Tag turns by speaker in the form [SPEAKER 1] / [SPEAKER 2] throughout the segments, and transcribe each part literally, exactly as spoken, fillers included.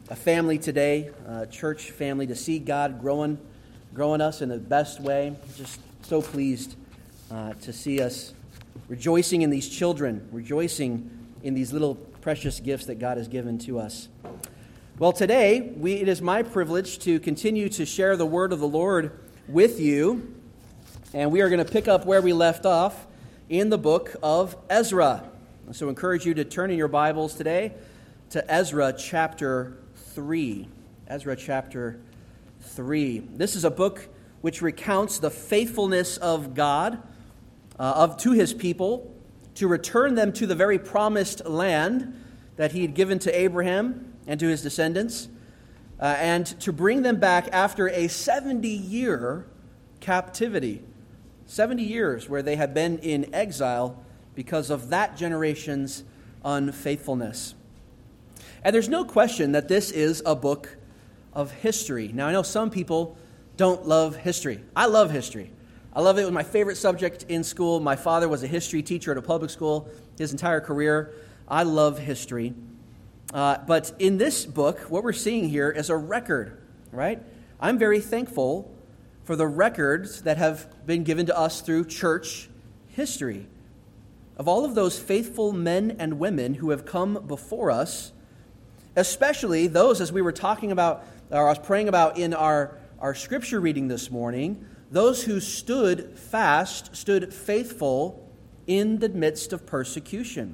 [SPEAKER 1] a family today, a church family, to see God growing, growing us in the best way. Just so pleased uh, to see us rejoicing in these children, rejoicing in these little precious gifts that God has given to us. Well, today, we, it is my privilege to continue to share the word of the Lord with you, and we are going to pick up where we left off in the book of Ezra. So I encourage you to turn in your Bibles today to Ezra chapter three. Ezra chapter three. This is a book which recounts the faithfulness of God uh, of to his people to return them to the very promised land that he had given to Abraham and to his descendants, uh, and to bring them back after a seventy-year captivity. seventy years where they had been in exile because of that generation's unfaithfulness. And there's no question that this is a book of history. Now, I know some people don't love history. I love history. I love it. It was my favorite subject in school. My father was a history teacher at a public school his entire career. I love history. Uh, but in this book, what we're seeing here is a record, right? I'm very thankful for the records that have been given to us through church history of all of those faithful men and women who have come before us, especially those, as we were talking about, or I was praying about in our, our scripture reading this morning, those who stood fast, stood faithful in the midst of persecution.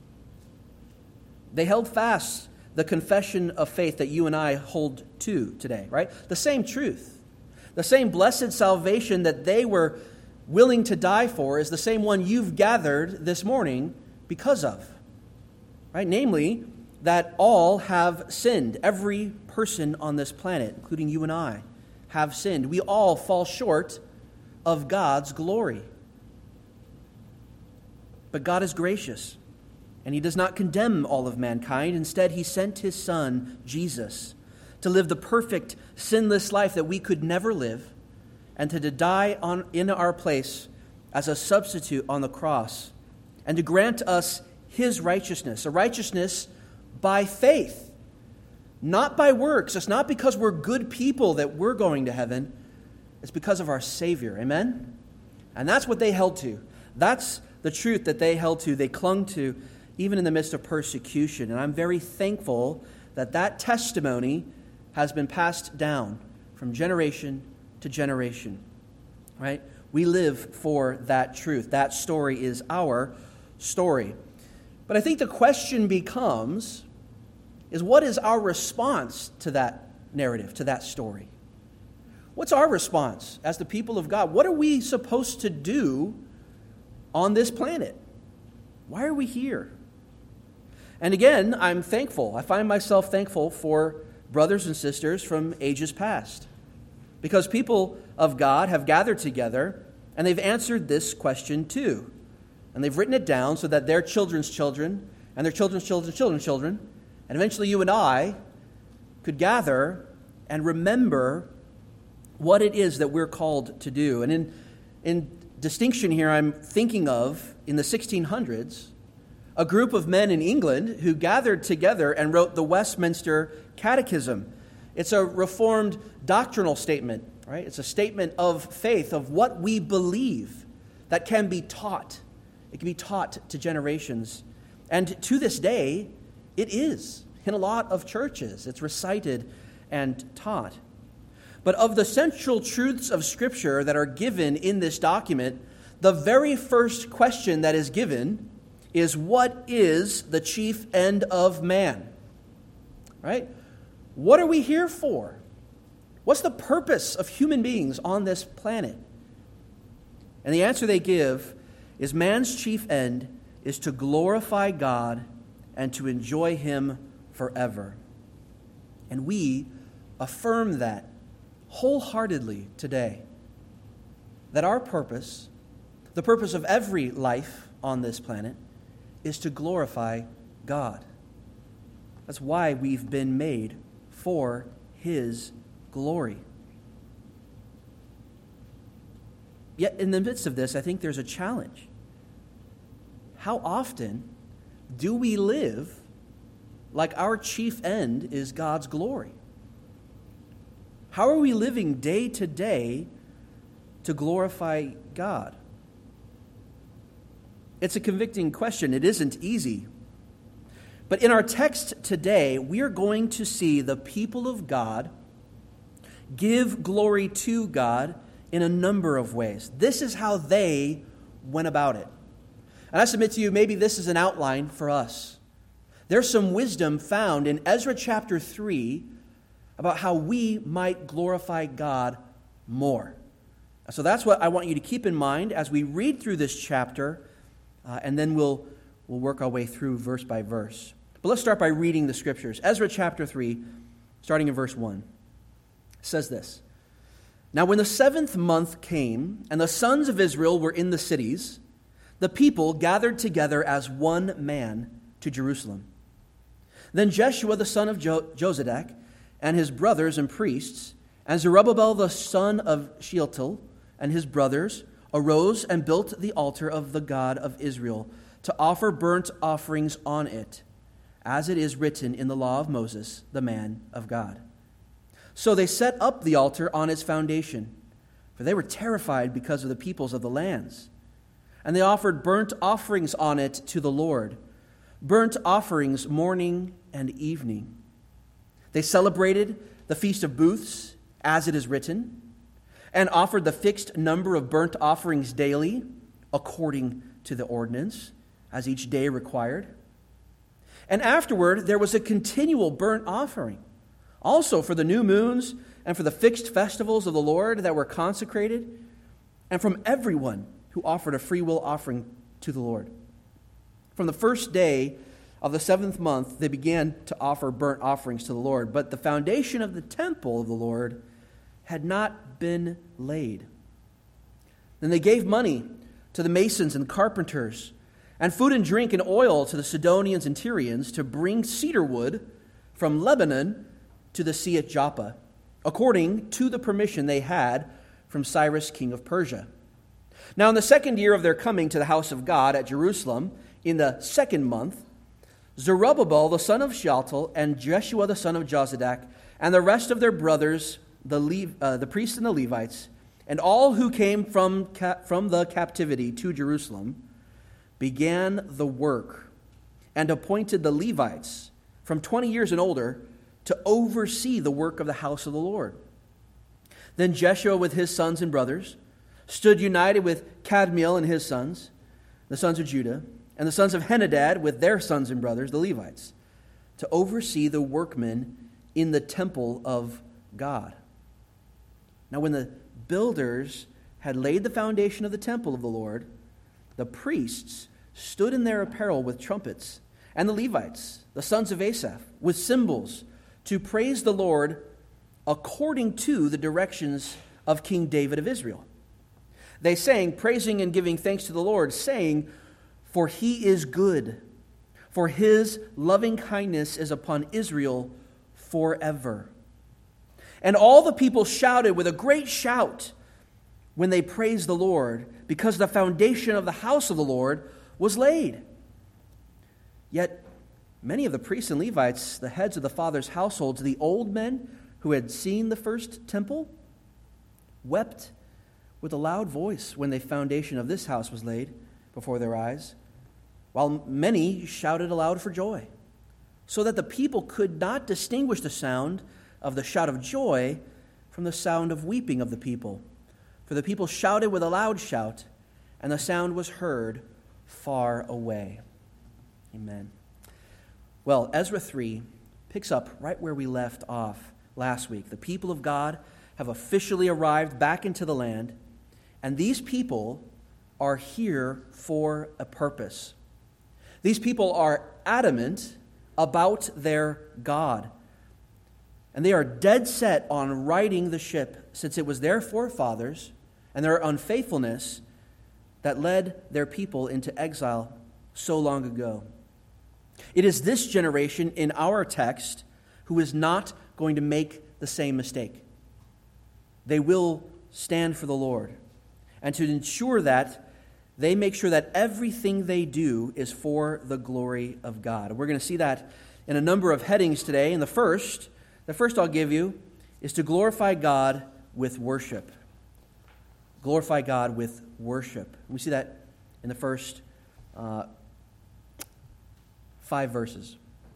[SPEAKER 1] They held fast the confession of faith that you and I hold to today, right? The same truth. The same blessed salvation that they were willing to die for is the same one you've gathered this morning because of, right? Namely, that all have sinned. Every person on this planet, including you and I, have sinned. We all fall short of God's glory. But God is gracious, and he does not condemn all of mankind. Instead, he sent his Son, Jesus, to live the perfect, sinless life that we could never live, and to die on, in our place as a substitute on the cross, and to grant us his righteousness, a righteousness by faith, not by works. It's not because we're good people that we're going to heaven. It's because of our Savior. Amen? And that's what they held to. That's the truth that they held to, they clung to, even in the midst of persecution. And I'm very thankful that that testimony has been passed down from generation to generation, right? We live for that truth. That story is our story. But I think the question becomes, is what is our response to that narrative, to that story? What's our response as the people of God? What are we supposed to do on this planet? Why are we here? And again, I'm thankful. I find myself thankful for brothers and sisters from ages past, because people of God have gathered together and they've answered this question too. And they've written it down so that their children's children and their children's children's children's children, and eventually you and I, could gather and remember what it is that we're called to do. And in, in distinction here, I'm thinking of, in the sixteen hundreds, a group of men in England who gathered together and wrote the Westminster Catechism. It's a reformed doctrinal statement, right? It's a statement of faith, of what we believe that can be taught. It can be taught to generations. And to this day, it is in a lot of churches. It's recited and taught. But of the central truths of Scripture that are given in this document, the very first question that is given is, what is the chief end of man? Right? What are we here for? What's the purpose of human beings on this planet? And the answer they give is man's chief end is to glorify God and to enjoy him forever. And we affirm that wholeheartedly today, that our purpose, the purpose of every life on this planet, is to glorify God. That's why we've been made for his glory. Yet in the midst of this, I think there's a challenge. How often do we live like our chief end is God's glory? How are we living day to day to glorify God? It's a convicting question. It isn't easy. But in our text today, we are going to see the people of God give glory to God in a number of ways. This is how they went about it. And I submit to you, maybe this is an outline for us. There's some wisdom found in Ezra chapter three about how we might glorify God more. So that's what I want you to keep in mind as we read through this chapter, uh, and then we'll, we'll work our way through verse by verse. But let's start by reading the scriptures. Ezra chapter three, starting in verse one, says this. Now when the seventh month came, and the sons of Israel were in the cities, the people gathered together as one man to Jerusalem. Then Jeshua the son of jo- Jozadak and his brothers and priests, and Zerubbabel the son of Shealtiel and his brothers, arose and built the altar of the God of Israel to offer burnt offerings on it, as it is written in the law of Moses, the man of God. So they set up the altar on its foundation, for they were terrified because of the peoples of the lands. And they offered burnt offerings on it to the Lord, burnt offerings morning and evening. They celebrated the Feast of Booths, as it is written, and offered the fixed number of burnt offerings daily, according to the ordinance, as each day required. And afterward, there was a continual burnt offering, also for the new moons and for the fixed festivals of the Lord that were consecrated, and from everyone who offered a freewill offering to the Lord. From the first day of the seventh month, they began to offer burnt offerings to the Lord, but the foundation of the temple of the Lord had not been laid. Then they gave money to the masons and carpenters, and food and drink and oil to the Sidonians and Tyrians to bring cedar wood from Lebanon to the sea at Joppa, according to the permission they had from Cyrus, king of Persia. Now in the second year of their coming to the house of God at Jerusalem, in the second month, Zerubbabel the son of Shealtiel and Jeshua the son of Jozadak and the rest of their brothers, the, Le- uh, the priests and the Levites, and all who came from, ca- from the captivity to Jerusalem, began the work and appointed the Levites from twenty years and older to oversee the work of the house of the Lord. Then Jeshua with his sons and brothers stood united with Kadmiel and his sons, the sons of Judah, and the sons of Henadad with their sons and brothers, the Levites, to oversee the workmen in the temple of God. Now when the builders had laid the foundation of the temple of the Lord, the priests stood in their apparel with trumpets, and the Levites, the sons of Asaph, with cymbals, to praise the Lord according to the directions of King David of Israel. They sang, praising and giving thanks to the Lord, saying, "For he is good, for his loving kindness is upon Israel forever." And all the people shouted with a great shout when they praised the Lord, because the foundation of the house of the Lord was laid. Yet many of the priests and Levites, the heads of the fathers' households, the old men who had seen the first temple, wept with a loud voice when the foundation of this house was laid before their eyes, while many shouted aloud for joy, so that the people could not distinguish the sound of the shout of joy from the sound of weeping of the people. For the people shouted with a loud shout, and the sound was heard far away. Amen. Well, Ezra three picks up right where we left off last week. The people of God have officially arrived back into the land, and these people are here for a purpose. These people are adamant about their God, and they are dead set on righting the ship, since it was their forefathers and their unfaithfulness that led their people into exile so long ago. It is this generation in our text who is not going to make the same mistake. They will stand for the Lord. And to ensure that, they make sure that everything they do is for the glory of God. We're going to see that in a number of headings today. And the first, the first I'll give you is to glorify God with worship. Glorify God with worship. We see that in the first uh, five verses.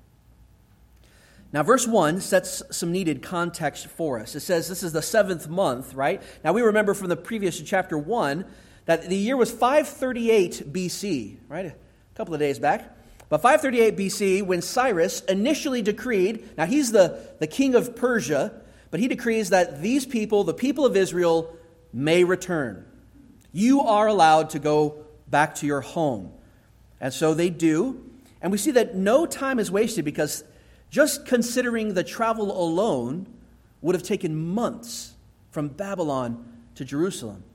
[SPEAKER 1] Now, verse one sets some needed context for us. It says this is the seventh month, right? Now, we remember from the previous chapter one that the year was five thirty-eight B C, right? A couple of days back. But five thirty-eight B C, when Cyrus initially decreed, now he's the, the king of Persia, but he decrees that these people, the people of Israel, may return. You are allowed to go back to your home. And so they do. And we see that no time is wasted because just considering the travel alone would have taken months from Babylon to Jerusalem.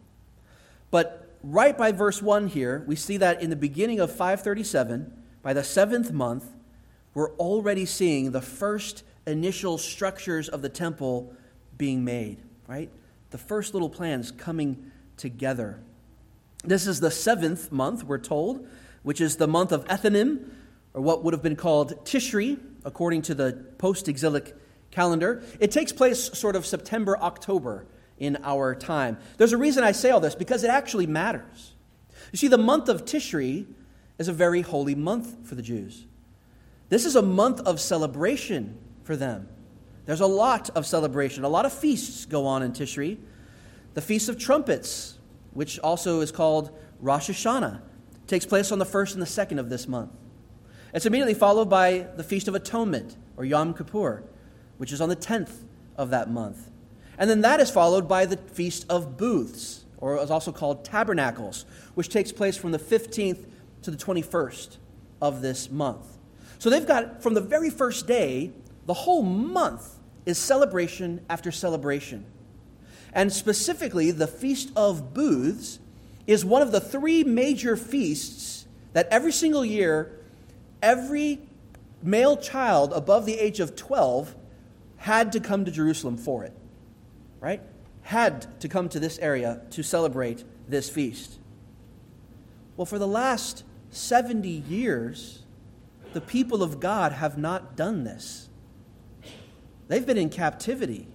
[SPEAKER 1] But right by verse one here, we see that in the beginning of five thirty-seven, by the seventh month, we're already seeing the first initial structures of the temple being made, right? The first little plans coming together. This is the seventh month, we're told, which is the month of Ethanim, or what would have been called Tishri, according to the post-exilic calendar. It takes place sort of September, October in our time. There's a reason I say all this, because it actually matters. You see, the month of Tishri is a very holy month for the Jews. This is a month of celebration for them. There's a lot of celebration. A lot of feasts go on in Tishri. The Feast of Trumpets, which also is called Rosh Hashanah, takes place on the first and the second of this month. It's immediately followed by the Feast of Atonement, or Yom Kippur, which is on the tenth of that month. And then that is followed by the Feast of Booths, or is also called Tabernacles, which takes place from the fifteenth to the twenty-first of this month. So they've got, from the very first day, the whole month is celebration after celebration. And specifically, the Feast of Booths is one of the three major feasts that every single year every male child above the age of twelve had to come to Jerusalem for it, right? Had to come to this area to celebrate this feast. Well, for the last seventy years, the people of God have not done this. They've been in captivity.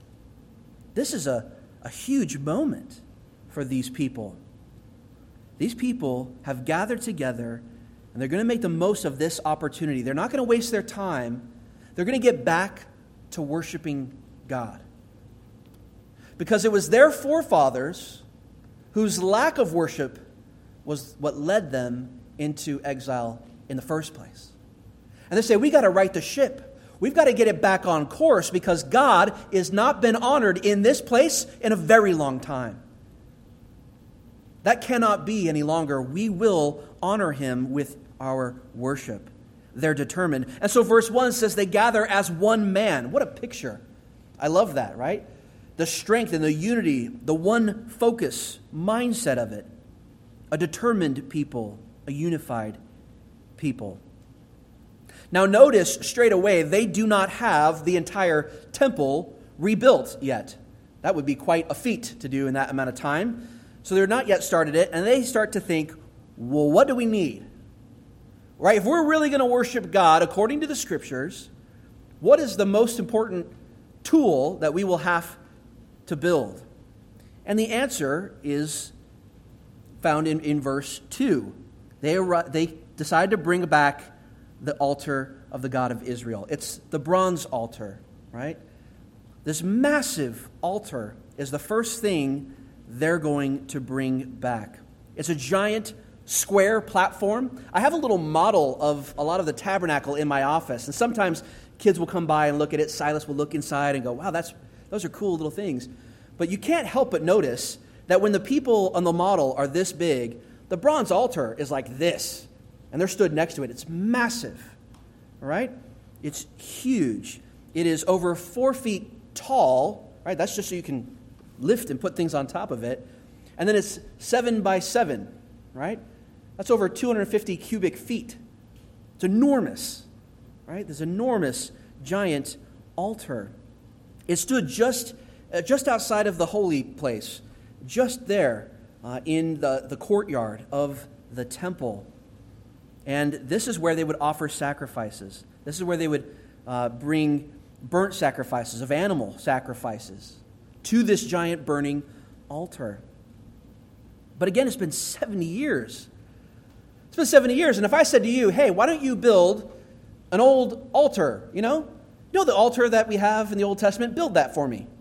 [SPEAKER 1] This is a, a huge moment for these people. These people have gathered together, and they're going to make the most of this opportunity. They're not going to waste their time. They're going to get back to worshiping God. Because it was their forefathers whose lack of worship was what led them into exile in the first place. And they say, we got to right the ship. We've got to get it back on course because God has not been honored in this place in a very long time. That cannot be any longer. We will honor him with our worship. They're determined. And so verse one says they gather as one man. What a picture. I love that, right? The strength and the unity, the one focus mindset of it. A determined people, a unified people. Now notice straight away, they do not have the entire temple rebuilt yet. That would be quite a feat to do in that amount of time. So they're not yet started it, and they start to think, well, what do we need? Right? If we're really going to worship God according to the Scriptures, what is the most important tool that we will have to build? And the answer is found in, in verse two. They, they decide to bring back the altar of the God of Israel. It's the bronze altar, right? This massive altar is the first thing they're going to bring back. It's a giant square platform. I have a little model of a lot of the tabernacle in my office, and sometimes kids will come by and look at it. Silas will look inside and go, wow, that's those are cool little things. But you can't help but notice that when the people on the model are this big, the bronze altar is like this, and they're stood next to it. It's massive, all right? It's huge. It is over four feet tall, right? That's just so you can lift and put things on top of it. And then it's seven by seven, right? That's over two hundred fifty cubic feet. It's enormous, right? This enormous, giant altar. It stood just, uh, just outside of the holy place, just there uh, in the, the courtyard of the temple. And this is where they would offer sacrifices. This is where they would uh, bring burnt sacrifices of animal sacrifices to this giant burning altar. But again, it's been seventy years. It's been seventy years, and if I said to you, hey, why don't you build an old altar, you know? You know the altar that we have in the Old Testament? Build that for me.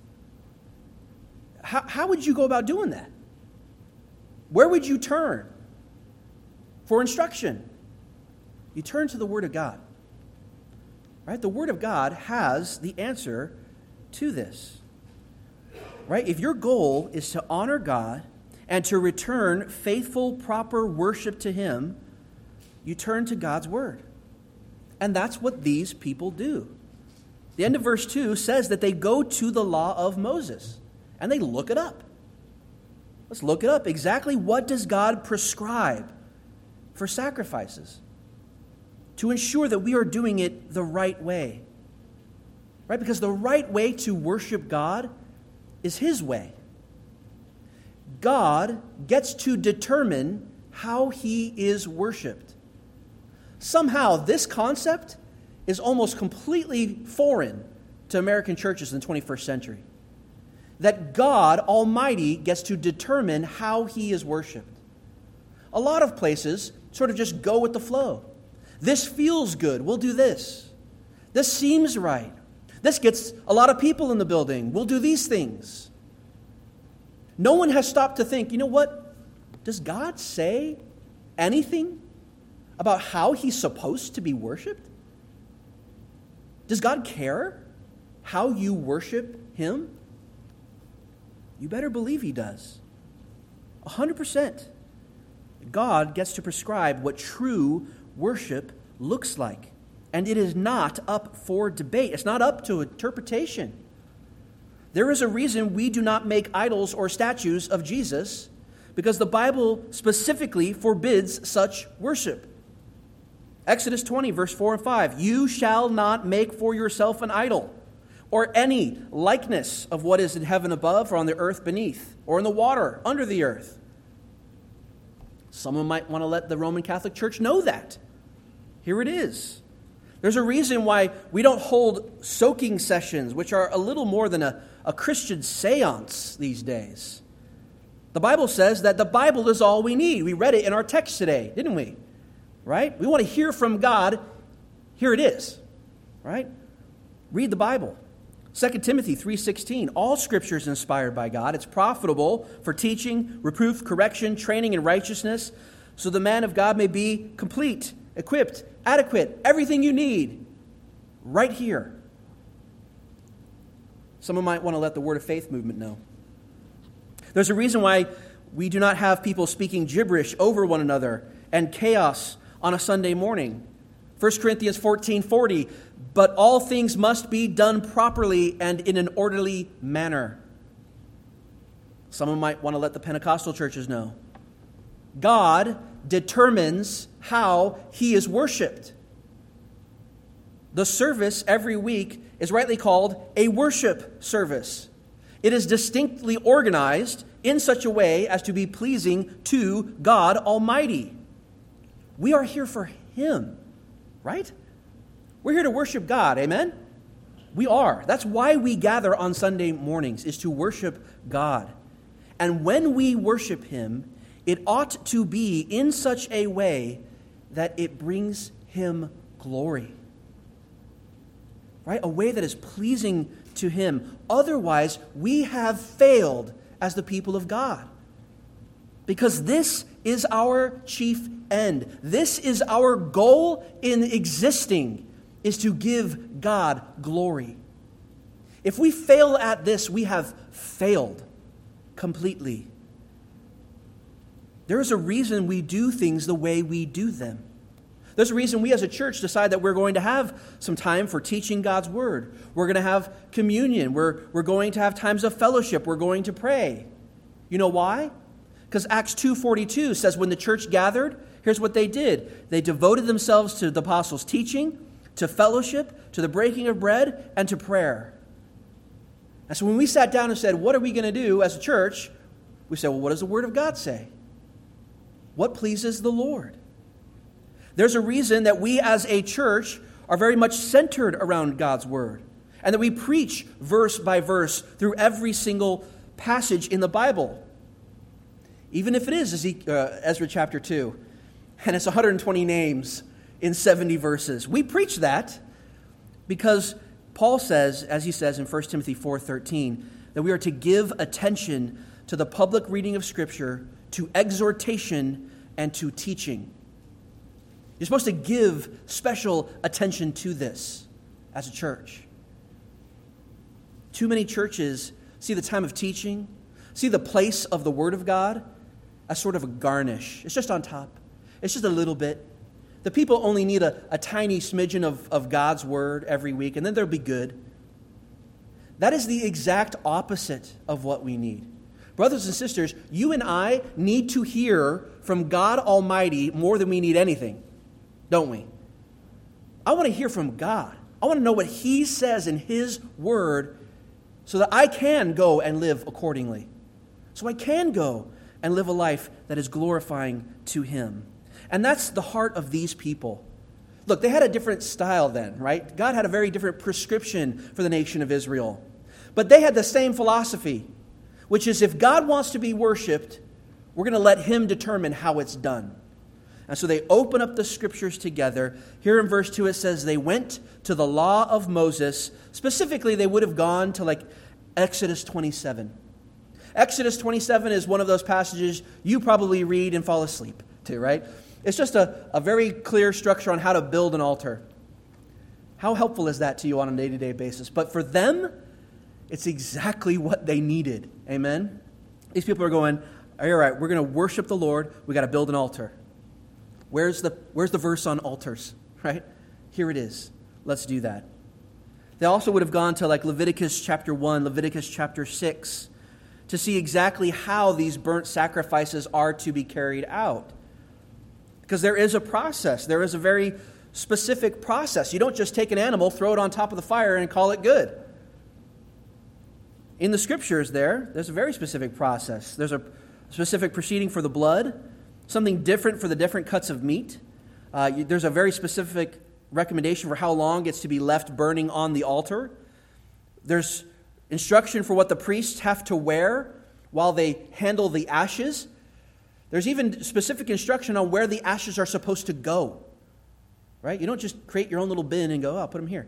[SPEAKER 1] How, how would you go about doing that? Where would you turn for instruction? You turn to the Word of God. Right? The Word of God has the answer to this. Right? If your goal is to honor God and to return faithful, proper worship to Him, you turn to God's Word. And that's what these people do. The end of verse two says that they go to the law of Moses and they look it up. Let's look it up. Exactly what does God prescribe for sacrifices to ensure that we are doing it the right way? Right? Because the right way to worship God is His way. God gets to determine how He is worshiped. Somehow, this concept is almost completely foreign to American churches in the twenty-first century. That God Almighty gets to determine how He is worshiped. A lot of places sort of just go with the flow. This feels good, we'll do this. This seems right. This gets a lot of people in the building, we'll do these things. No one has stopped to think, you know what? Does God say anything about how He's supposed to be worshiped? Does God care how you worship Him? You better believe He does. A hundred percent. God gets to prescribe what true worship looks like. And it is not up for debate. It's not up to interpretation. There is a reason we do not make idols or statues of Jesus, because the Bible specifically forbids such worship. Exodus twenty, verse four and five, you shall not make for yourself an idol, or any likeness of what is in heaven above, or on the earth beneath, or in the water under the earth. Someone might want to let the Roman Catholic Church know that. Here it is. There's a reason why we don't hold soaking sessions, which are a little more than a, a Christian seance these days. The Bible says that the Bible is all we need. We read it in our text today, didn't we? Right? We want to hear from God. Here it is. Right? Read the Bible. Second Timothy three sixteen, all Scripture is inspired by God. It's profitable for teaching, reproof, correction, training in righteousness, so the man of God may be complete, equipped, adequate, everything you need, right here. Someone might want to let the Word of Faith movement know. There's a reason why we do not have people speaking gibberish over one another and chaos on a Sunday morning. First Corinthians fourteen forty, but all things must be done properly and in an orderly manner. Someone might want to let the Pentecostal churches know. God determines how He is worshipped. The service every week is rightly called a worship service. It is distinctly organized in such a way as to be pleasing to God Almighty. We are here for Him, right? We're here to worship God, amen? We are. That's why we gather on Sunday mornings, is to worship God. And when we worship Him, it ought to be in such a way that it brings Him glory. Right? A way that is pleasing to Him. Otherwise, we have failed as the people of God. Because this is our chief end. This is our goal in existing, is to give God glory. If we fail at this, we have failed completely. There is a reason we do things the way we do them. There's a reason we as a church decide that we're going to have some time for teaching God's Word. We're going to have communion. We're, we're going to have times of fellowship. We're going to pray. You know why? Because Acts two forty-two says when the church gathered, here's what they did. They devoted themselves to the apostles' teaching, to fellowship, to the breaking of bread, and to prayer. And so when we sat down and said, what are we going to do as a church? We said, well, what does the Word of God say? What pleases the Lord? There's a reason that we as a church are very much centered around God's word, and that we preach verse by verse through every single passage in the Bible. Even if it is Ezra chapter two, and it's one hundred twenty names in seventy verses. We preach that because Paul says, as he says in First Timothy four thirteen, that we are to give attention to the public reading of Scripture, to exhortation, and to teaching. You're supposed to give special attention to this as a church. Too many churches see the time of teaching, see the place of the Word of God as sort of a garnish. It's just on top. It's just a little bit. The people only need a, a tiny smidgen of, of God's Word every week, and then they'll be good. That is the exact opposite of what we need. Brothers and sisters, you and I need to hear from God Almighty more than we need anything, don't we? I want to hear from God. I want to know what He says in His Word so that I can go and live accordingly. So I can go and live a life that is glorifying to Him. And that's the heart of these people. Look, they had a different style then, right? God had a very different prescription for the nation of Israel. But they had the same philosophy, which is if God wants to be worshipped, we're going to let Him determine how it's done. And so they open up the Scriptures together. Here in verse two it says they went to the law of Moses. Specifically, they would have gone to like Exodus twenty-seven. Exodus twenty-seven is one of those passages you probably read and fall asleep to, right? It's just a, a very clear structure on how to build an altar. How helpful is that to you on a day-to-day basis? But for them, it's exactly what they needed. Amen? These people are going, all right, we're going to worship the Lord. We got to build an altar. Where's the, where's the verse on altars? Right? Here it is. Let's do that. They also would have gone to like Leviticus chapter one, Leviticus chapter six, to see exactly how these burnt sacrifices are to be carried out. Because there is a process. There is a very specific process. You don't just take an animal, throw it on top of the fire, and call it good. In the Scriptures there, there's a very specific process. There's a specific proceeding for the blood, something different for the different cuts of meat. Uh, there's a very specific recommendation for how long it's to be left burning on the altar. There's instruction for what the priests have to wear while they handle the ashes. There's even specific instruction on where the ashes are supposed to go. Right? You don't just create your own little bin and go, oh, I'll put them here.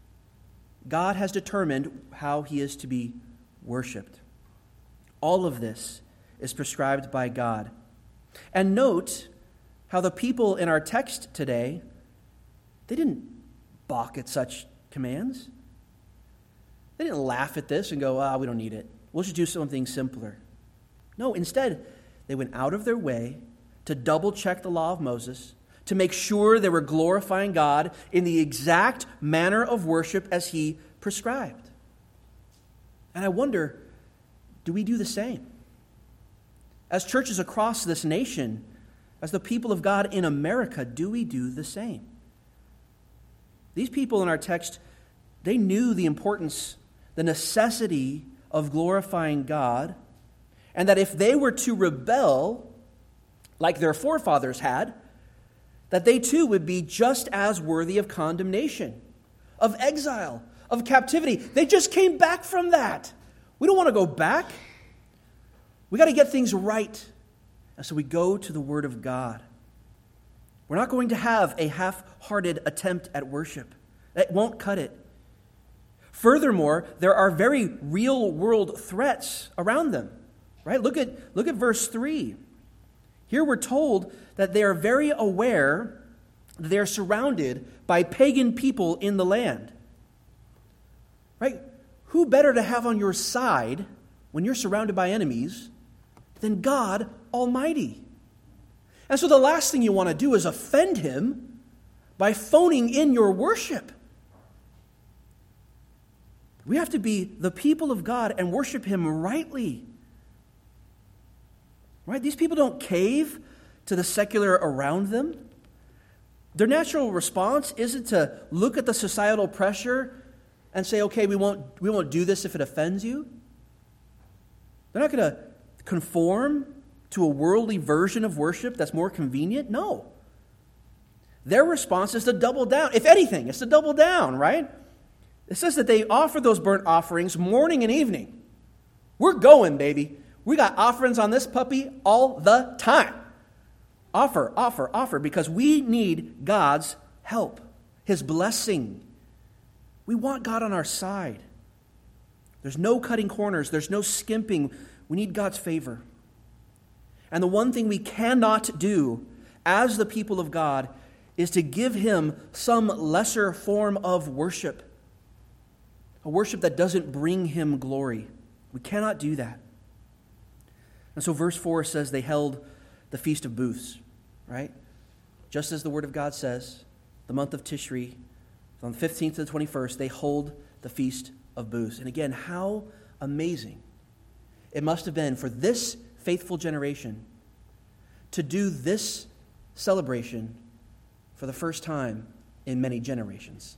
[SPEAKER 1] God has determined how He is to be worshipped. All of this is prescribed by God. And note how the people in our text today, they didn't balk at such commands. They didn't laugh at this and go, ah, we don't need it. We'll just do something simpler. No, instead, they went out of their way to double-check the law of Moses, to make sure they were glorifying God in the exact manner of worship as He prescribed. And I wonder, do we do the same? As churches across this nation, as the people of God in America, do we do the same? These people in our text, they knew the importance, the necessity of glorifying God, and that if they were to rebel, like their forefathers had, that they too would be just as worthy of condemnation, of exile, of captivity. They just came back from that. We don't want to go back. We got to get things right. And so we go to the Word of God. We're not going to have a half-hearted attempt at worship. It won't cut it. Furthermore, there are very real-world threats around them. Right? Look at, look at verse three. Here we're told that they are very aware that they are surrounded by pagan people in the land. Right? Who better to have on your side when you're surrounded by enemies than God Almighty? And so the last thing you want to do is offend Him by phoning in your worship. We have to be the people of God and worship Him rightly. Right? These people don't cave to the secular around them. Their natural response isn't to look at the societal pressure and say, okay, we won't, we won't do this if it offends you. They're not going to conform to a worldly version of worship that's more convenient. No. their response is to double down. If anything, it's to double down, right? It says that they offer those burnt offerings morning and evening. We're going, baby. We got offerings on this puppy all the time. Offer, offer, offer, because we need God's help, His blessing. We want God on our side. There's no cutting corners. There's no skimping. We need God's favor. And the one thing we cannot do as the people of God is to give Him some lesser form of worship. A worship that doesn't bring Him glory. We cannot do that. And so verse four says they held the Feast of Booths, right? Just as the Word of God says, the month of Tishri, from the fifteenth to the twenty-first, they hold the Feast of Booths. And again, how amazing it must have been for this faithful generation to do this celebration for the first time in many generations.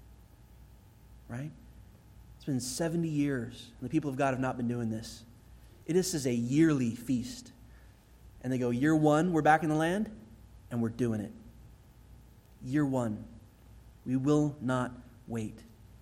[SPEAKER 1] Right? It's been seventy years, and the people of God have not been doing this. It is a yearly feast. And they go, year one, we're back in the land, and we're doing it. Year one. We will not wait.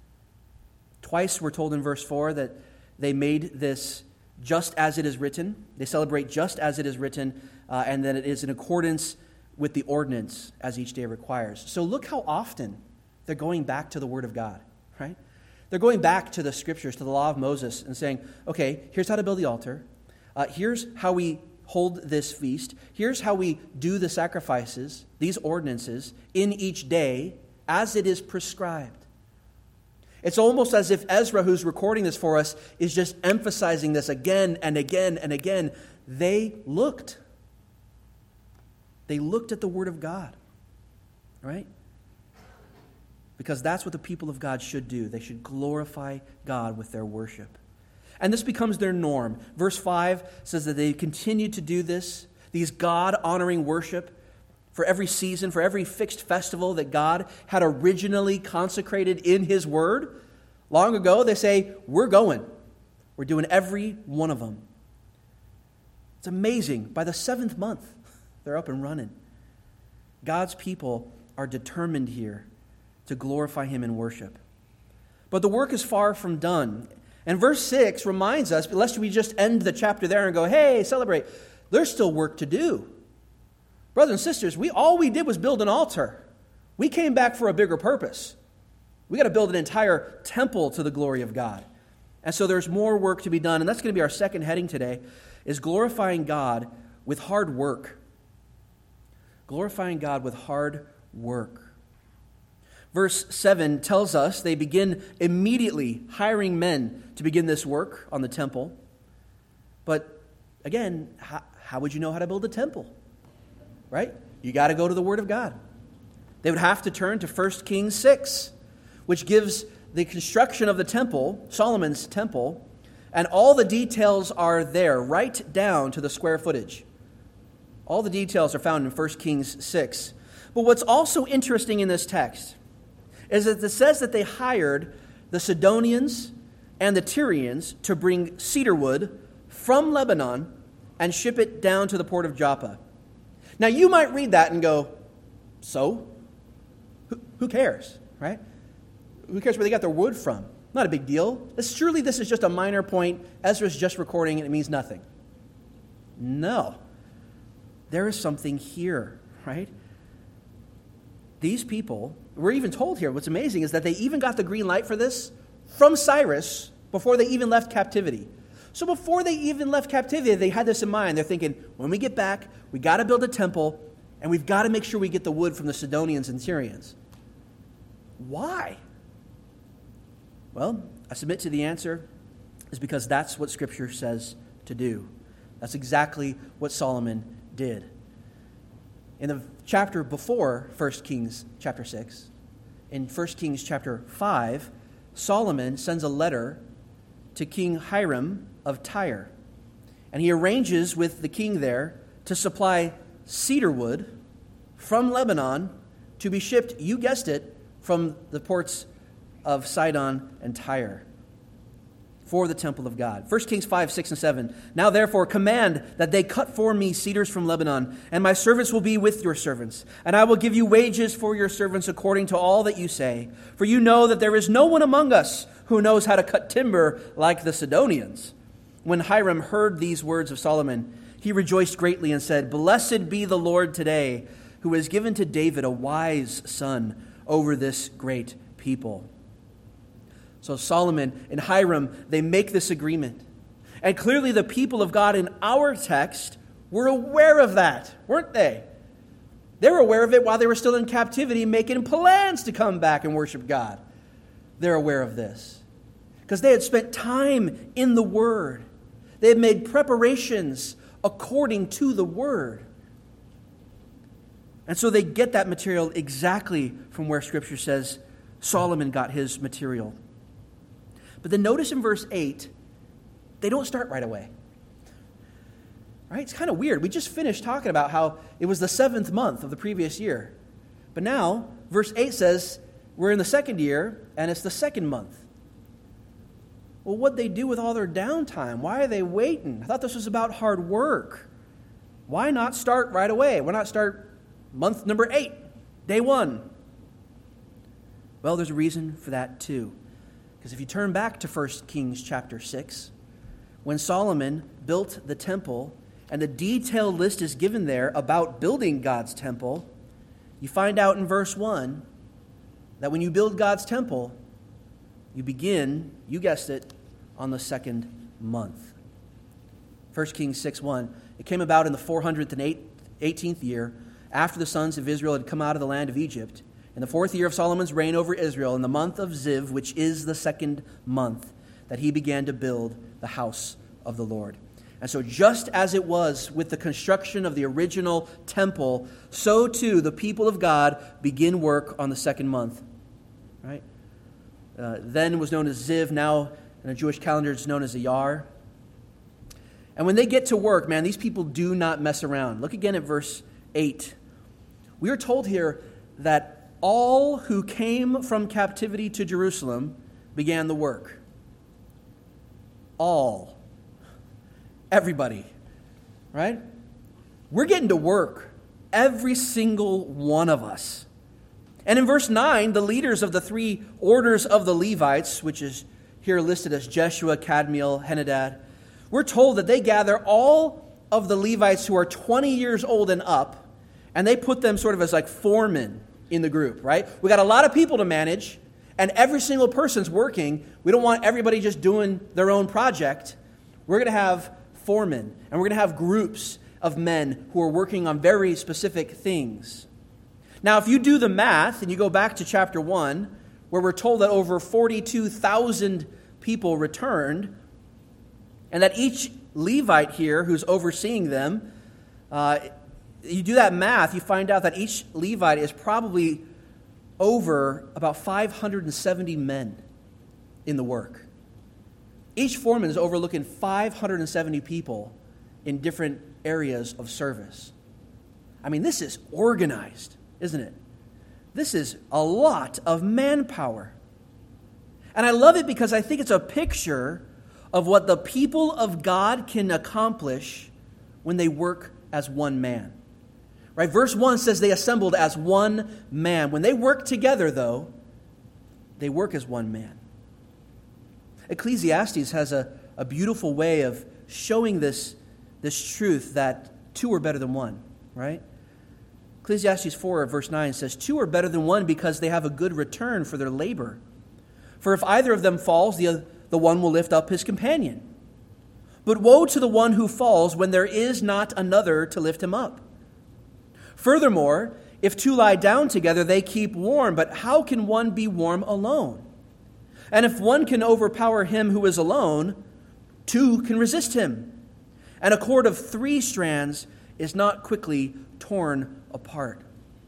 [SPEAKER 1] Twice we're told in verse four that they made this just as it is written. They celebrate just as it is written, uh, and that it is in accordance with the ordinance as each day requires. So look how often they're going back to the Word of God, right? They're going back to the Scriptures, to the law of Moses, and saying, okay, here's how to build the altar. Uh, here's how we hold this feast. Here's how we do the sacrifices, these ordinances, in each day as it is prescribed. It's almost as if Ezra, who's recording this for us, is just emphasizing this again and again and again. They looked. They looked at the Word of God, right? Because that's what the people of God should do. They should glorify God with their worship. And this becomes their norm. Verse five says that they continued to do this, these God-honoring worship, for every season, for every fixed festival that God had originally consecrated in His Word. Long ago, they say, we're going. We're doing every one of them. It's amazing. By the seventh month, they're up and running. God's people are determined here to glorify Him in worship. But the work is far from done. And verse six reminds us, lest we just end the chapter there and go, hey, celebrate. There's still work to do. Brothers and sisters, we all we did was build an altar. We came back for a bigger purpose. We got to build an entire temple to the glory of God. And so there's more work to be done. And that's going to be our second heading today, is glorifying God with hard work. Glorifying God with hard work. Verse seven tells us they begin immediately hiring men to begin this work on the temple. But again, how, how would you know how to build a temple? Right? You got to go to the Word of God. They would have to turn to First Kings six, which gives the construction of the temple, Solomon's temple, and all the details are there, right down to the square footage. All the details are found in First Kings six. But what's also interesting in this text is that it says that they hired the Sidonians and the Tyrians to bring cedar wood from Lebanon and ship it down to the port of Joppa. Now, you might read that and go, so? Who, who cares, right? Who cares where they got their wood from? Not a big deal. This, surely this is just a minor point. Ezra's just recording and it means nothing. No. There is something here, right? These people, we're even told here, what's amazing is that they even got the green light for this from Cyrus before they even left captivity. So before they even left captivity, they had this in mind. They're thinking, when we get back, we got to build a temple, and we've got to make sure we get the wood from the Sidonians and Tyrians. Why? Well, I submit to the answer is because that's what Scripture says to do. That's exactly what Solomon did. In the chapter before First Kings chapter six, in First Kings chapter five, Solomon sends a letter to King Hiram of Tyre. And he arranges with the king there to supply cedar wood from Lebanon to be shipped, you guessed it, from the ports of Sidon and Tyre. for the temple of God. First Kings five, six, and seven. Now therefore command that they cut for me cedars from Lebanon, and my servants will be with your servants. And I will give you wages for your servants according to all that you say. For you know that there is no one among us who knows how to cut timber like the Sidonians. When Hiram heard these words of Solomon, he rejoiced greatly and said, Blessed be the Lord today, who has given to David a wise son over this great people. So Solomon and Hiram, they make this agreement. And clearly the people of God in our text were aware of that, weren't they? They were aware of it while they were still in captivity, making plans to come back and worship God. They're aware of this because they had spent time in the Word. They had made preparations according to the Word. And so they get that material exactly from where Scripture says Solomon got his material. But then notice in verse eight, they don't start right away. Right? It's kind of weird. We just finished talking about how it was the seventh month of the previous year. But now, verse eight says, we're in the second year, and it's the second month. Well, what'd they do with all their downtime? Why are they waiting? I thought this was about hard work. Why not start right away? Why not start month number eight, day one? Well, there's a reason for that too. Because if you turn back to First Kings chapter six, when Solomon built the temple, and the detailed list is given there about building God's temple, you find out in verse one that when you build God's temple, you begin, you guessed it, on the second month. First Kings six one, it came about in the four hundred eighteenth year, after the sons of Israel had come out of the land of Egypt, in the fourth year of Solomon's reign over Israel, in the month of Ziv, which is the second month, that he began to build the house of the Lord. And so just as it was with the construction of the original temple, so too the people of God begin work on the second month. Right? Uh, then was known as Ziv, now in the Jewish calendar it's known as Iyar. And when they get to work, man, these people do not mess around. Look again at verse eight. We are told here that all who came from captivity to Jerusalem began the work. All. Everybody. Right? We're getting to work. Every single one of us. And in verse nine, the leaders of the three orders of the Levites, which is here listed as Jeshua, Kadmiel, Henadad, we're told that they gather all of the Levites who are twenty years old and up, and they put them sort of as like foremen in the group, right? We got a lot of people to manage, and every single person's working. We don't want everybody just doing their own project. We're going to have foremen, and we're going to have groups of men who are working on very specific things. Now, if you do the math, and you go back to chapter one, where we're told that over forty-two thousand people returned, and that each Levite here who's overseeing them, uh, you do that math, you find out that each Levite is probably over about five hundred seventy men in the work. Each foreman is overlooking five hundred seventy people in different areas of service. I mean, this is organized, isn't it? This is a lot of manpower. And I love it because I think it's a picture of what the people of God can accomplish when they work as one man. Right? Verse one says they assembled as one man. When they work together, though, they work as one man. Ecclesiastes has a, a beautiful way of showing this, this truth that two are better than one, right? Ecclesiastes four, verse nine says, two are better than one because they have a good return for their labor. For if either of them falls, the, the one will lift up his companion. But woe to the one who falls when there is not another to lift him up. Furthermore, if two lie down together, they keep warm. But how can one be warm alone? And if one can overpower him who is alone, two can resist him. And a cord of three strands is not quickly torn apart.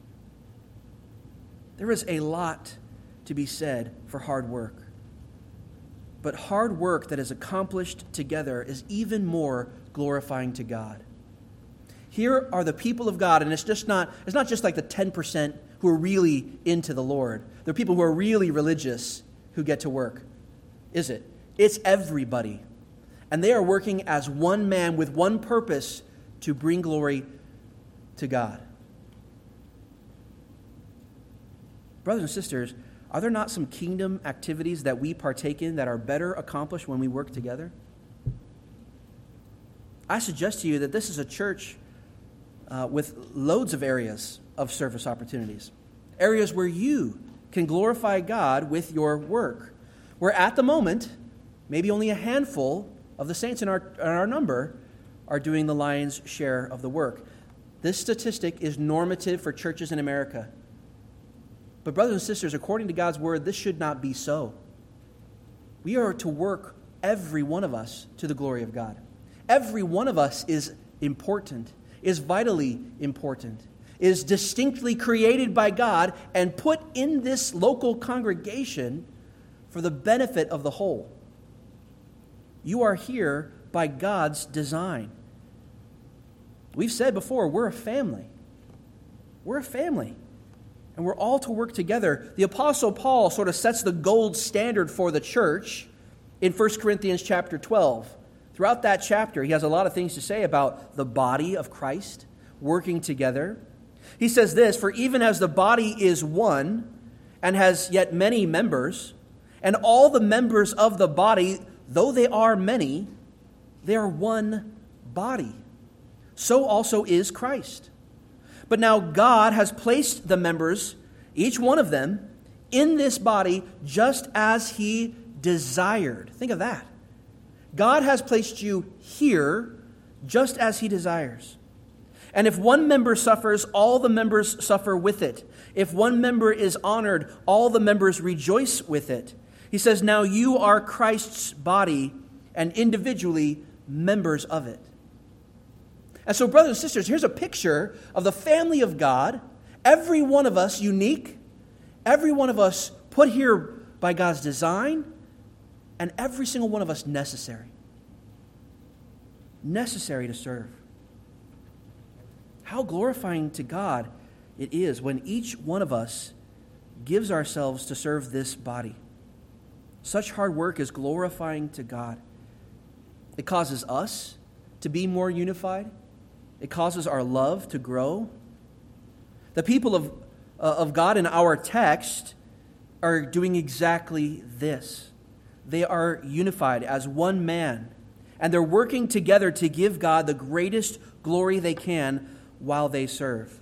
[SPEAKER 1] There is a lot to be said for hard work. But hard work that is accomplished together is even more glorifying to God. Here are the people of God, and it's just not it's not just like the ten percent who are really into the Lord. They're people who are really religious who get to work. Is it? It's everybody. And they are working as one man with one purpose to bring glory to God. Brothers and sisters, are there not some kingdom activities that we partake in that are better accomplished when we work together? I suggest to you that this is a church uh, with loads of areas of service opportunities, areas where you can glorify God with your work, where at the moment, maybe only a handful of the saints in our, in our number are doing the lion's share of the work. This statistic is normative for churches in America. But brothers and sisters, according to God's word, this should not be so. We are to work, every one of us, to the glory of God. Every one of us is important, is vitally important, is distinctly created by God and put in this local congregation for the benefit of the whole. You are here by God's design. We've said before, we're a family. We're a family. And we're all to work together. The Apostle Paul sort of sets the gold standard for the church in First Corinthians chapter twelve. Throughout that chapter, he has a lot of things to say about the body of Christ working together. He says this, "For even as the body is one and has yet many members, and all the members of the body, though they are many, they are one body. So also is Christ. But now God has placed the members, each one of them, in this body just as He desired." Think of that. God has placed you here just as He desires. "And if one member suffers, all the members suffer with it. If one member is honored, all the members rejoice with it." He says, "Now you are Christ's body and individually members of it." And so, brothers and sisters, here's a picture of the family of God. Every one of us unique, every one of us put here by God's design, and every single one of us necessary. Necessary to serve. How glorifying to God it is when each one of us gives ourselves to serve this body. Such hard work is glorifying to God. It causes us to be more unified. It causes our love to grow. The people of, uh, of God in our text are doing exactly this. They are unified as one man, and they're working together to give God the greatest glory they can while they serve.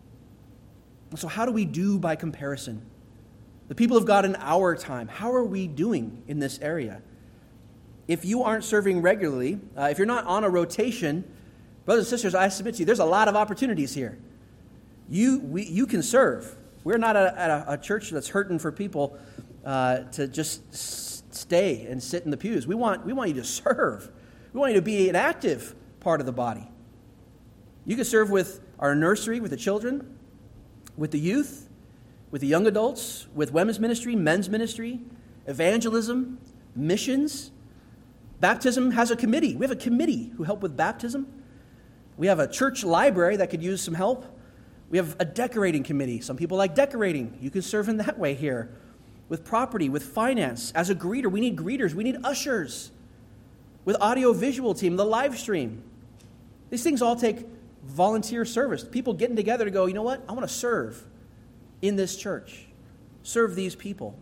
[SPEAKER 1] So how do we do by comparison? The people of God in our time, how are we doing in this area? If you aren't serving regularly, uh, if you're not on a rotation, brothers and sisters, I submit to you, there's a lot of opportunities here. You we, you can serve. We're not a, at a, a church that's hurting for people uh, to just s- stay and sit in the pews. We want, we want you to serve. We want you to be an active part of the body. You can serve with our nursery, with the children, with the youth, with the young adults, with women's ministry, men's ministry, evangelism, missions. Baptism has a committee. We have a committee who help with baptism. We have a church library that could use some help. We have a decorating committee. Some people like decorating. You can serve in that way here. With property, with finance. As a greeter, we need greeters. We need ushers. With audio-visual team, the live stream. These things all take volunteer service. People getting together to go, you know what? I want to serve in this church. Serve these people.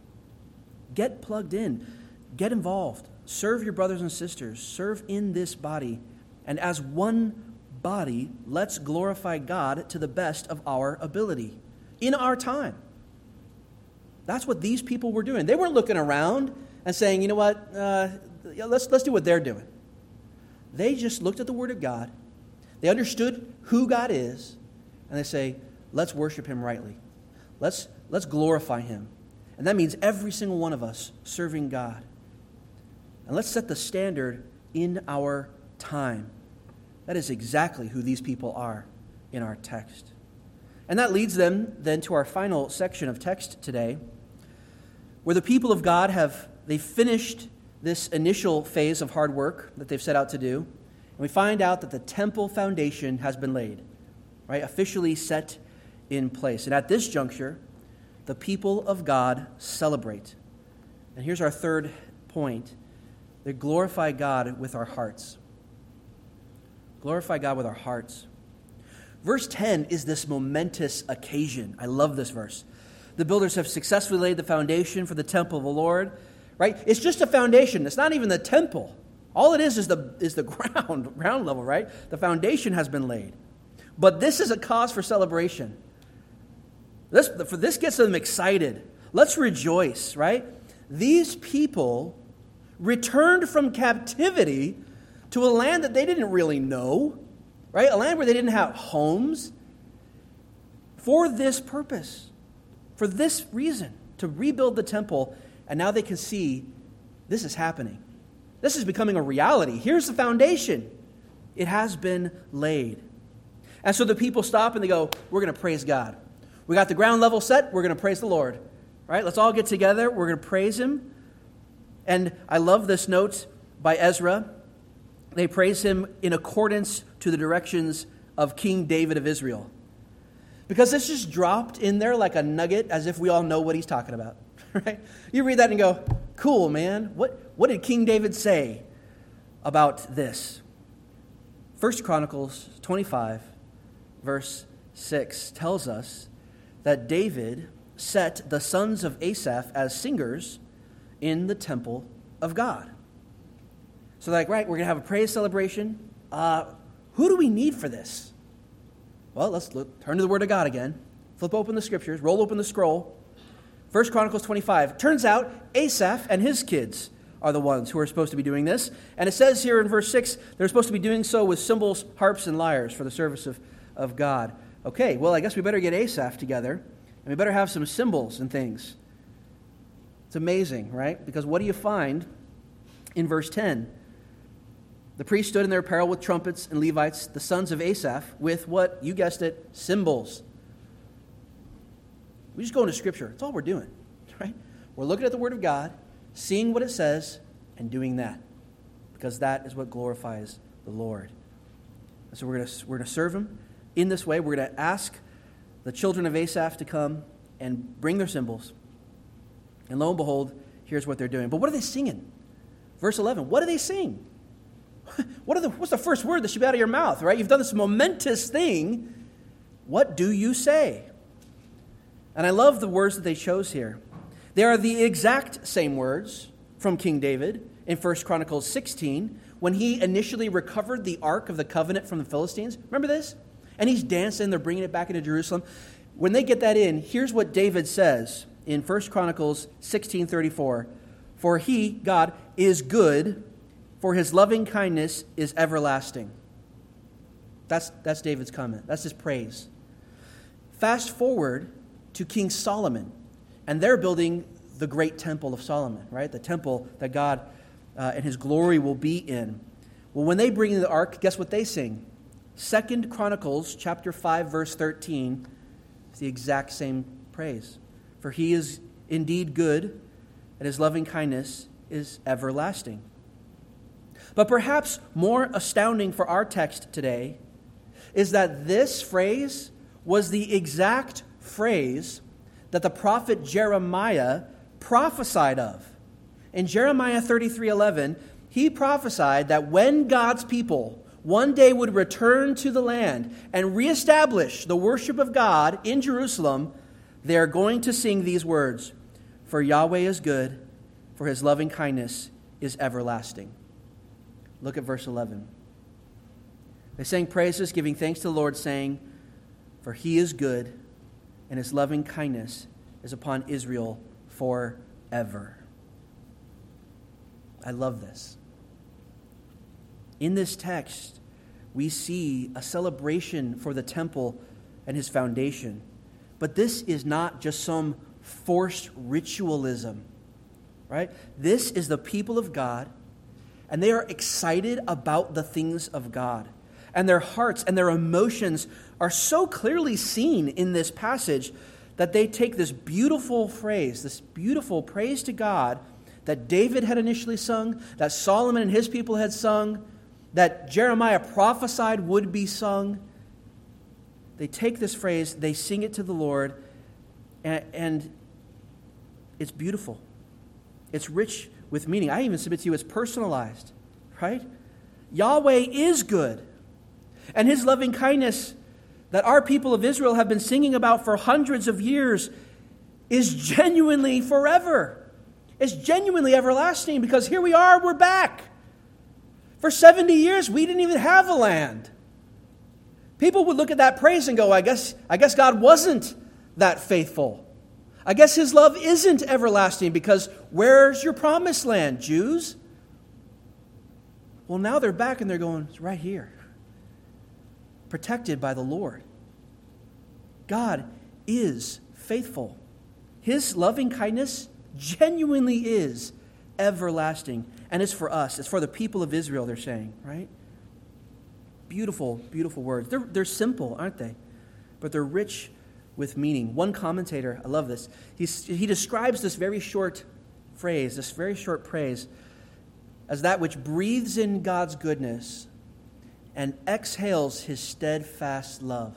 [SPEAKER 1] Get plugged in. Get involved. Serve your brothers and sisters. Serve in this body. And as one body, let's glorify God to the best of our ability in our time. That's what these people were doing. They weren't looking around and saying, you know what, uh, let's, let's do what they're doing. They just looked at the Word of God. They understood who God is. And they say, let's worship Him rightly. Let's, let's glorify Him. And that means every single one of us serving God. And let's set the standard in our time. That is exactly who these people are in our text. And that leads them then to our final section of text today, where the people of God have, they finished this initial phase of hard work that they've set out to do. And we find out that the temple foundation has been laid, right? Officially set in place. And at this juncture, the people of God celebrate. And here's our third point. point, they glorify God with our hearts. Glorify God with our hearts. Verse ten is this momentous occasion. I love this verse. The builders have successfully laid the foundation for the temple of the Lord. Right? It's just a foundation. It's not even the temple. All it is is the, is the ground, ground level, right? The foundation has been laid. But this is a cause for celebration. This, for this gets them excited. Let's rejoice, right? These people returned from captivity to a land that they didn't really know, right? A land where they didn't have homes, for this purpose, for this reason, to rebuild the temple. And now they can see this is happening. This is becoming a reality. Here's the foundation. It has been laid. And so the people stop and they go, we're going to praise God. We got the ground level set. We're going to praise the Lord. Right? Let's all get together. We're going to praise Him. And I love this note by Ezra. They praise Him in accordance to the directions of King David of Israel. Because this just dropped in there like a nugget, as if we all know what he's talking about. Right? You read that and go, cool, man. What, what did King David say about this? First Chronicles twenty-five, verse six, tells us that David set the sons of Asaph as singers in the temple of God. So they're like, right, we're going to have a praise celebration. Uh, who do we need for this? Well, let's look, turn to the Word of God again. Flip open the Scriptures. Roll open the scroll. First Chronicles twenty-five. Turns out Asaph and his kids are the ones who are supposed to be doing this. And it says here in verse six, they're supposed to be doing so with cymbals, harps, and lyres for the service of, of God. Okay, well, I guess we better get Asaph together, and we better have some cymbals and things. It's amazing, right? Because what do you find in verse ten? The priests stood in their apparel with trumpets, and Levites, the sons of Asaph, with what? You guessed it, cymbals. We just go into Scripture. That's all we're doing, right? We're looking at the Word of God, seeing what it says, and doing that. Because that is what glorifies the Lord. And so we're going to we're going to serve Him in this way. We're going to ask the children of Asaph to come and bring their cymbals. And lo and behold, here's what they're doing. But what are they singing? Verse eleven, what do they sing? What are the, what's the first word that should be out of your mouth, right? You've done this momentous thing. What do you say? And I love the words that they chose here. They are the exact same words from King David in First Chronicles sixteen, when he initially recovered the Ark of the Covenant from the Philistines. Remember this? And he's dancing, they're bringing it back into Jerusalem. When they get that in, here's what David says in First Chronicles sixteen thirty-four. For he, God, is good, for his loving kindness is everlasting. That's, that's David's comment. That's his praise. Fast forward to King Solomon, and they're building the great temple of Solomon, right? The temple that God uh, and his glory will be in. Well, when they bring in the ark, guess what they sing? Second Chronicles chapter five, verse thirteen, is the exact same praise. For he is indeed good, and his loving kindness is everlasting. But perhaps more astounding for our text today is that this phrase was the exact phrase that the prophet Jeremiah prophesied of. In Jeremiah thirty-three eleven, he prophesied that when God's people one day would return to the land and reestablish the worship of God in Jerusalem, they are going to sing these words, for Yahweh is good, for his loving kindness is everlasting. Look at verse eleven. They sang praises, giving thanks to the Lord, saying, for he is good, and his loving kindness is upon Israel forever. I love this. In this text, we see a celebration for the temple and his foundation. But this is not just some forced ritualism, right? This is the people of God, and they are excited about the things of God. And their hearts and their emotions are so clearly seen in this passage that they take this beautiful phrase, this beautiful praise to God that David had initially sung, that Solomon and his people had sung, that Jeremiah prophesied would be sung. They take this phrase, they sing it to the Lord, and, and it's beautiful. It's rich with meaning. I even submit to you it's personalized, right? Yahweh is good. And his loving kindness that our people of Israel have been singing about for hundreds of years is genuinely forever. It's genuinely everlasting, because here we are, we're back. For seventy years, we didn't even have a land. People would look at that praise and go, I guess, I guess God wasn't that faithful. I guess his love isn't everlasting, because where's your promised land, Jews? Well, now they're back and they're going, it's right here. Protected by the Lord. God is faithful. His loving kindness genuinely is everlasting. And it's for us. It's for the people of Israel, they're saying, right? Beautiful, beautiful words. They're, they're simple, aren't they? But they're rich with meaning. One commentator, I love this, he's, he describes this very short phrase, this very short praise, as that which breathes in God's goodness and exhales his steadfast love.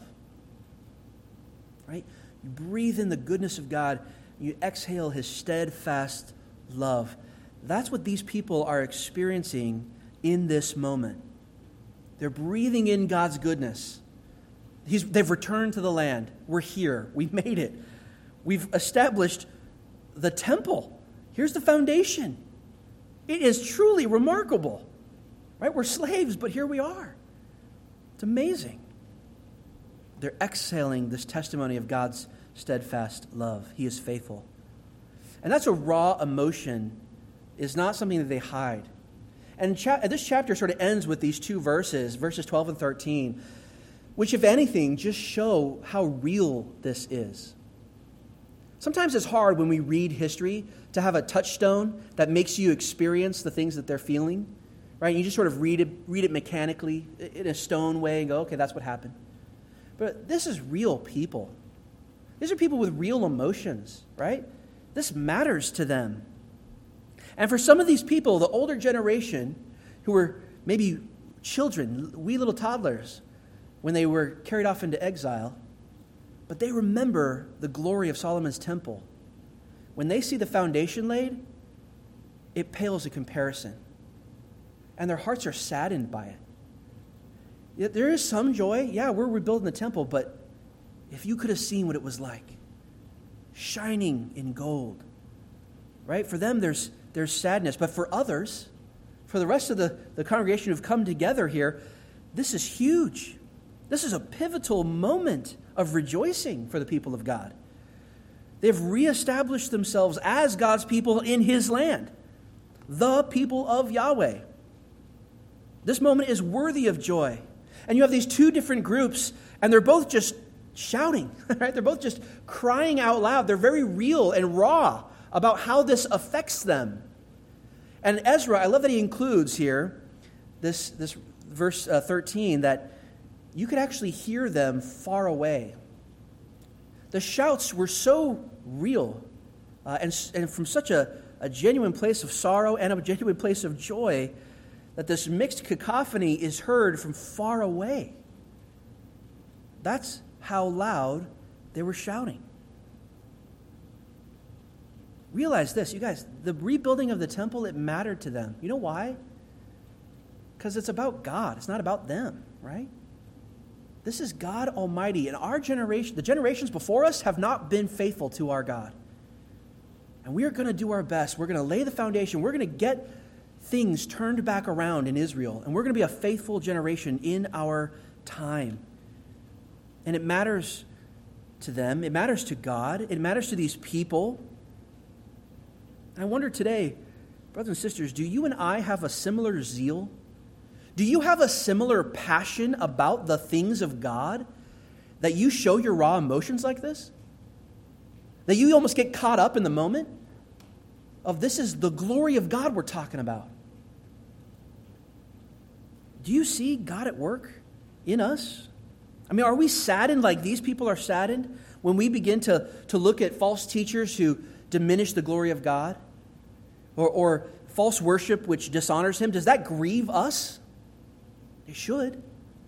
[SPEAKER 1] Right? You breathe in the goodness of God, you exhale his steadfast love. That's what these people are experiencing in this moment. They're breathing in God's goodness. He's, they've returned to the land. We're here. We made it. We've established the temple. Here's the foundation. It is truly remarkable. Right? We're slaves, but here we are. It's amazing. They're exhaling this testimony of God's steadfast love. He is faithful. And that's a raw emotion. Is not something that they hide. And cha- this chapter sort of ends with these two verses, verses twelve and thirteen, which, if anything, just show how real this is. Sometimes it's hard when we read history to have a touchstone that makes you experience the things that they're feeling, right? You just sort of read it, read it mechanically in a stone way and go, okay, that's what happened. But this is real people. These are people with real emotions, right? This matters to them. And for some of these people, the older generation, who were maybe children, wee little toddlers, when they were carried off into exile, but they remember the glory of Solomon's temple. When they see the foundation laid, it pales in comparison. And their hearts are saddened by it. Yet there is some joy. Yeah, we're rebuilding the temple, but if you could have seen what it was like, shining in gold, right? For them, there's There's sadness. But for others, for the rest of the, the congregation who've come together here, this is huge. This is a pivotal moment of rejoicing for the people of God. They've reestablished themselves as God's people in his land, the people of Yahweh. This moment is worthy of joy. And you have these two different groups, and they're both just shouting, right? They're both just crying out loud. They're very real and raw about how this affects them. And Ezra, I love that he includes here this, this verse uh, thirteen, that you could actually hear them far away. The shouts were so real uh, and, and from such a, a genuine place of sorrow and a genuine place of joy that this mixed cacophony is heard from far away. That's how loud they were shouting. Realize this, you guys, the rebuilding of the temple, it mattered to them. You know why? Because it's about God. It's not about them, right? This is God Almighty. And our generation, the generations before us, have not been faithful to our God. And we are going to do our best. We're going to lay the foundation. We're going to get things turned back around in Israel. And we're going to be a faithful generation in our time. And it matters to them. It matters to God. It matters to these people. I wonder today, brothers and sisters, do you and I have a similar zeal? Do you have a similar passion about the things of God that you show your raw emotions like this? That you almost get caught up in the moment of this is the glory of God we're talking about. Do you see God at work in us? I mean, are we saddened like these people are saddened when we begin to, to look at false teachers who diminish the glory of God? Or, or false worship which dishonors him? Does that grieve us? It should.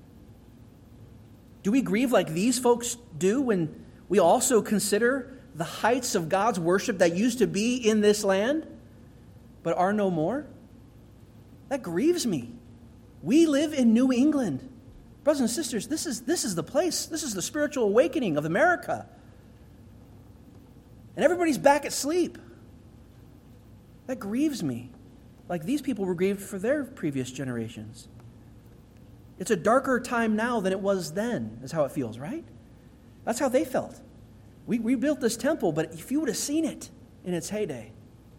[SPEAKER 1] Do we grieve like these folks do when we also consider the heights of God's worship that used to be in this land? but are no more? That grieves me. We live in New England. Brothers and sisters, this is, this is the place. This is the spiritual awakening of America. And everybody's back at sleep. That grieves me. Like these people were grieved for their previous generations. It's a darker time now than it was then, is how it feels, right? That's how they felt. We rebuilt this temple, but if you would have seen it in its heyday,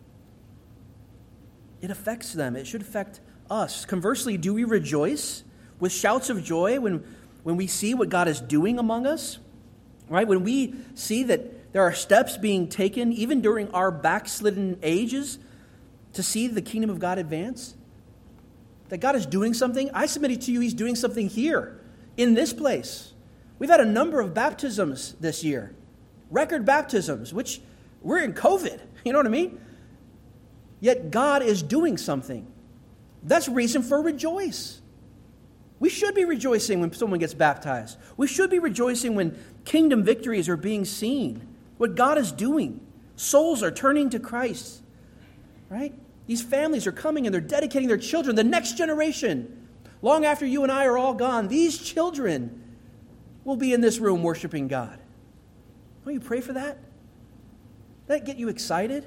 [SPEAKER 1] it affects them. It should affect us. Conversely, do we rejoice with shouts of joy when, when we see what God is doing among us? Right? When we see that there are steps being taken, even during our backslidden ages, to see the kingdom of God advance? That God is doing something? I submit it to you, He's doing something here, in this place. We've had a number of baptisms this year. Record baptisms, which we're in COVID. You know what I mean? Yet God is doing something. That's reason for rejoice. We should be rejoicing when someone gets baptized. We should be rejoicing when kingdom victories are being seen. What God is doing. Souls are turning to Christ. Right? These families are coming and they're dedicating their children, the next generation. Long after you and I are all gone, these children will be in this room worshiping God. Don't you pray for that? Does that get you excited?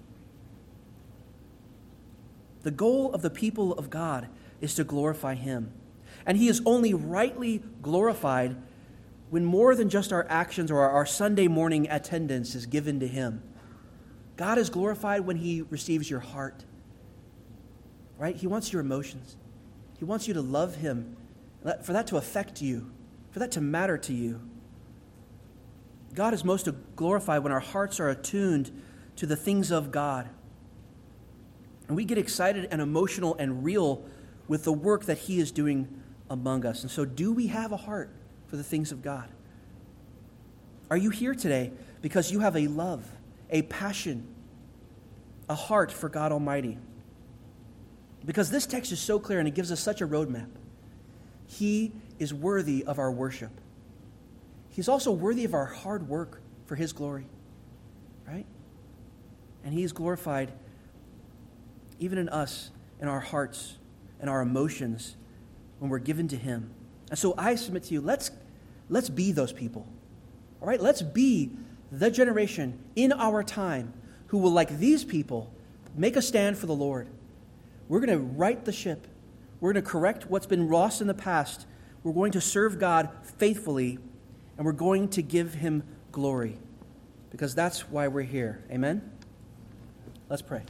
[SPEAKER 1] The goal of the people of God is to glorify Him. And He is only rightly glorified when more than just our actions or our Sunday morning attendance is given to Him. God is glorified when He receives your heart. Right? He wants your emotions. He wants you to love Him, for that to affect you, for that to matter to you. God is most glorified when our hearts are attuned to the things of God. And we get excited and emotional and real with the work that He is doing among us. And so, do we have a heart for the things of God? Are you here today because you have a love, a passion, a heart for God Almighty? Because this text is so clear and it gives us such a roadmap. He is worthy of our worship. He's also worthy of our hard work for His glory. Right? And He is glorified even in us, in our hearts, and our emotions when we're given to Him. And so I submit to you, let's, let's be those people. All right? Let's be the generation in our time who will, like these people, make a stand for the Lord. We're going to right the ship. We're going to correct what's been lost in the past. We're going to serve God faithfully, and we're going to give Him glory, because that's why we're here. Amen? Let's pray.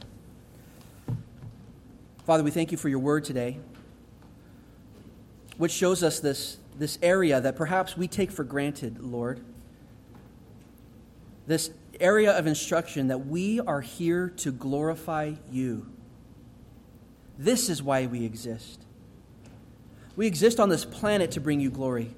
[SPEAKER 1] Father, we thank You for Your word today, which shows us this, this area that perhaps we take for granted, Lord. This area of instruction that we are here to glorify You. This is why we exist. We exist on this planet to bring You glory.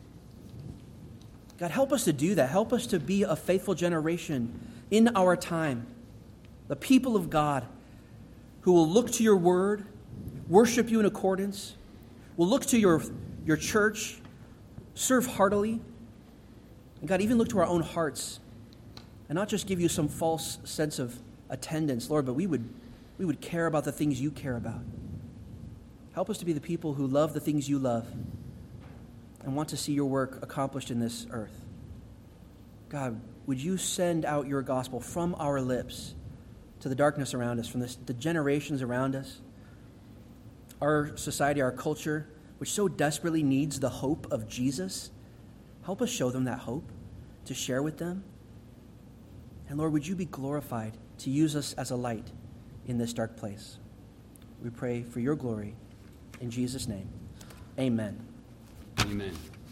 [SPEAKER 1] God, help us to do that. Help us to be a faithful generation in our time. The people of God who will look to Your word, worship You in accordance, will look to Your, your church, serve heartily, and God, even look to our own hearts, and not just give You some false sense of attendance, Lord, but we would, we would care about the things You care about. Help us to be the people who love the things You love and want to see Your work accomplished in this earth. God, would You send out Your gospel from our lips to the darkness around us, from this, the generations around us, our society, our culture, which so desperately needs the hope of Jesus. Help us show them that hope, to share with them. And Lord, would You be glorified to use us as a light in this dark place. We pray for Your glory. In Jesus' name, amen.
[SPEAKER 2] Amen.